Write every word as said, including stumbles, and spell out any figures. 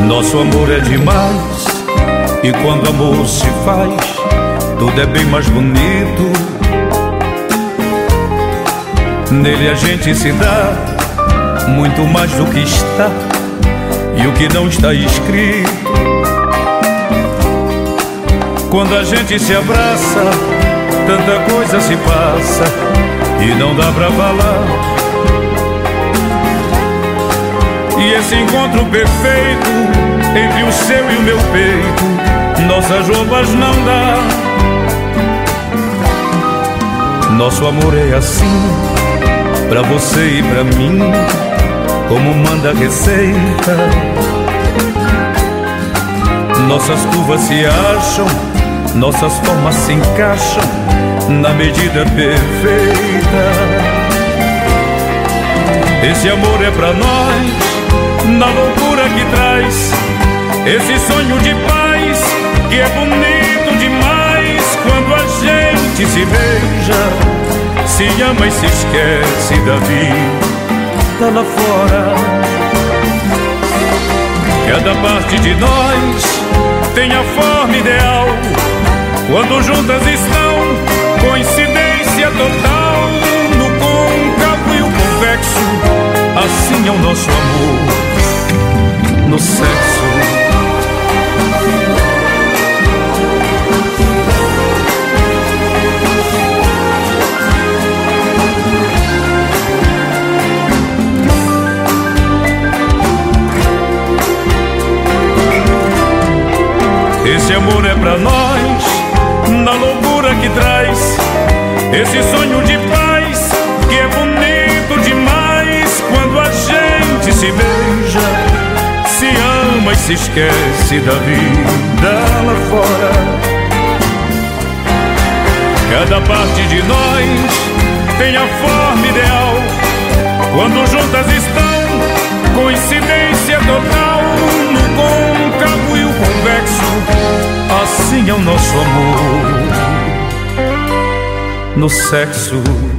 Nosso amor é demais, e quando amor se faz, tudo é bem mais bonito. Nele a gente se dá muito mais do que está e o que não está escrito. Quando a gente se abraça, tanta coisa se passa e não dá pra falar. E esse encontro perfeito entre o seu e o meu peito, nossas roupas não dá. Nosso amor é assim, pra você e pra mim, como manda a receita. Nossas curvas se acham, nossas formas se encaixam na medida perfeita. Esse amor é pra nós, na loucura que traz esse sonho de paz, que é bonito demais. Quando a gente se beija, se ama e se esquece da vida lá fora. Cada parte de nós tem a forma ideal, quando juntas estão, coincidência total. No côncavo e o convexo, assim é o nosso amor no sexo. Esse amor é pra nós, na loucura que traz esse sonho de paz, que é bonito demais. Quando a gente se beija, se ama e se esquece da vida lá fora. Cada parte de nós tem a forma ideal, quando juntas estão, coincidência total. No côncavo e o convexo, assim é o nosso amor no sexo.